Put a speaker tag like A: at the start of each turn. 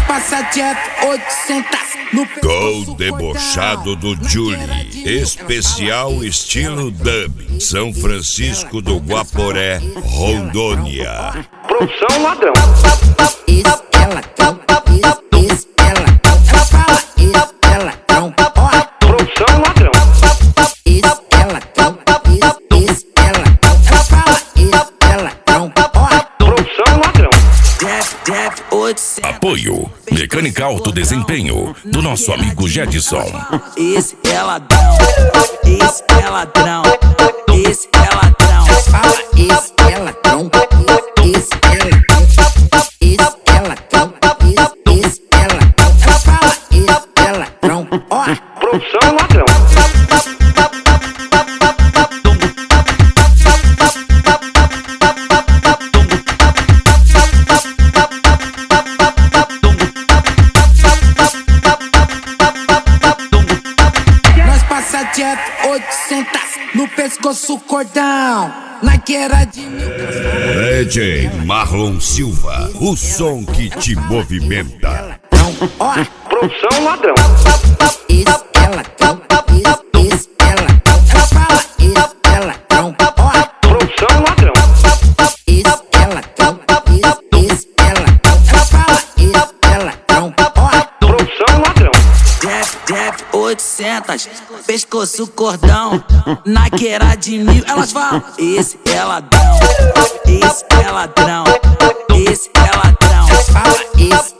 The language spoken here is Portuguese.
A: passa direto 800 no
B: Gol debochado do Julie, especial estilo dub, São Francisco do Guaporé, Rondônia.
C: Produção ladrão.
A: Isso é ladrão, isso é ladrão. Ela fala, isso é ladrão.
C: Produção ladrão.
A: Isso é ladrão, isso é ladrão. Ela fala, isso é ladrão.
C: Produção ladrão.
A: Deve 800.
D: Apoio Mecânica Alto Desempenho do nosso amigo Jedson.
A: Esse é ladrão, esse é ladrão, esse é ladrão. Fala, esse é ladrão, esse é ladrão, esse é ladrão, esse é ladrão. Ela fala, esse é ladrão.
C: Produção ladrão.
A: Nós passa direto 800 no pescoço cordão. Na guerra de mil.
B: DJ Marlon Silva, o som que te movimenta.
C: Produção ladrão.
A: Isso é ladrão, isso é ladrão. Ela fala, isso é ladrão.
C: Produção ladrão.
A: Isso é ladrão, isso é ladrão. Ela fala, isso é ladrão.
C: Produção ladrão.
A: Deve 800, pescoço cordão. Na guerra de mil, elas falam, esse é ladrão, esse é ladrão, esse é ladrão. Fala, esse